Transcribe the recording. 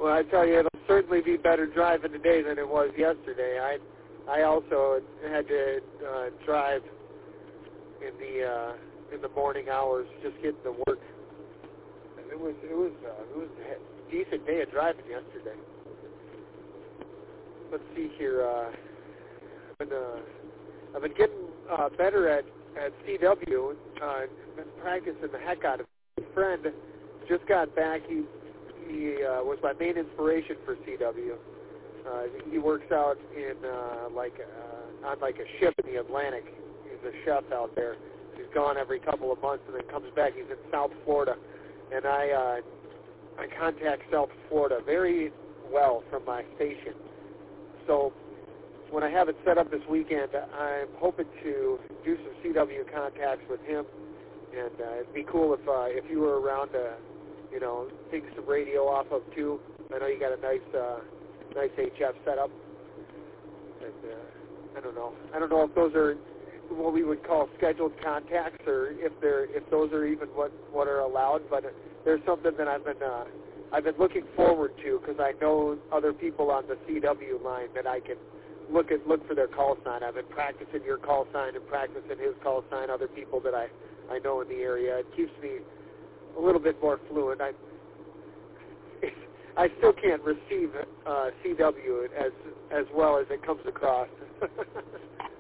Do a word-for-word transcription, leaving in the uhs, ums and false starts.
Well, I tell you, it'll certainly be better driving today than it was yesterday. I I also had to uh, drive in the uh, in the morning hours, just getting to work. And it was it was uh, it was a decent day of driving yesterday. Let's see here. Uh, I've been uh, I've been getting uh, better at at C W. Uh, been practicing the heck out of it. My friend just got back. He he uh, was my main inspiration for C W. Uh, he works out in uh, like uh, on like a ship in the Atlantic. He's a chef out there. He's gone every couple of months and then comes back. He's in South Florida, and I uh, I contact South Florida very well from my station. So when I have it set up this weekend, I'm hoping to do some C W contacts with him, and uh, it'd be cool if uh, if you were around to, you know, take some radio off of too. I know you got a nice uh, nice H F setup, and uh, I don't know. I don't know if those are what we would call scheduled contacts, or if they're if those are even what what are allowed. But there's something that I've been uh, I've been looking forward to, because I know other people on the C W line that I can look at look for their call sign. I've been practicing your call sign and practicing his call sign. Other people that I I know in the area. It keeps me a little bit more fluent. I I still can't receive uh, C W as as well as it comes across.